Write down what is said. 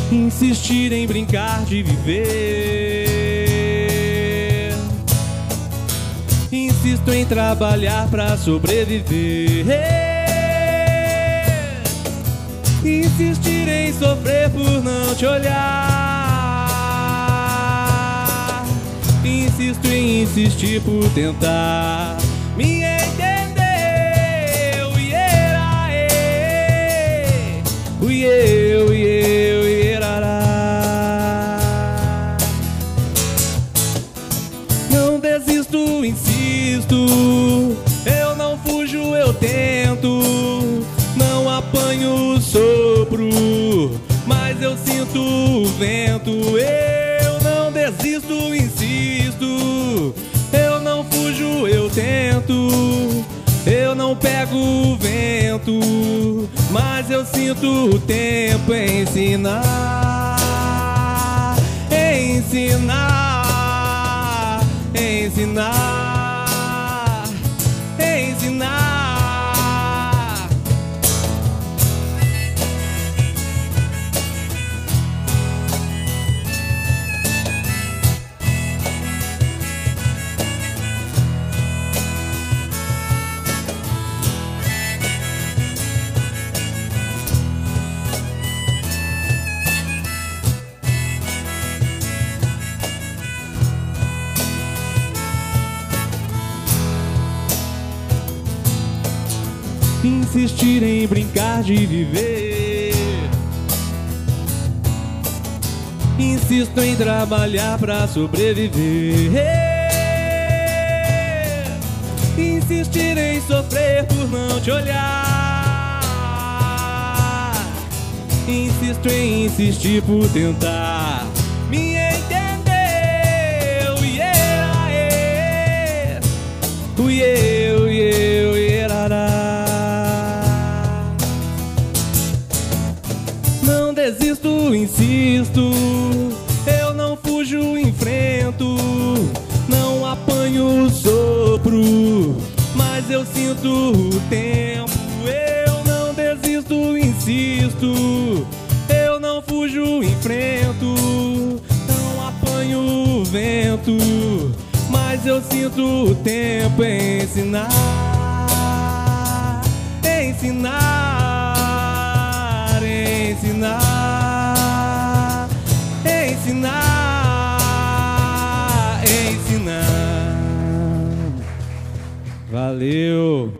insistir em brincar de viver. Insisto em trabalhar pra sobreviver. Insistir em sofrer por não te olhar. Insisto em insistir por tentar me entender. Não desisto, insisto. Eu não fujo, eu tento. Não apanho o sopro, mas eu sinto o vento. Eu não desisto, insisto. Eu não fujo, eu tento. Eu não pego o vento, mas eu sinto o tempo ensinar, ensinar, ensinar, ensinar. Insistir em brincar de viver. Insisto em trabalhar pra sobreviver. Insistir em sofrer por não te olhar. Insisto em insistir por tentar me entender. Não desisto, insisto. Eu não fujo, enfrento. Não apanho o sopro, mas eu sinto o tempo. Eu não desisto, insisto. Eu não fujo, enfrento. Não apanho o vento, mas eu sinto o tempo ensinar, ensinar, ensinar, ensinar, ensinar. Valeu!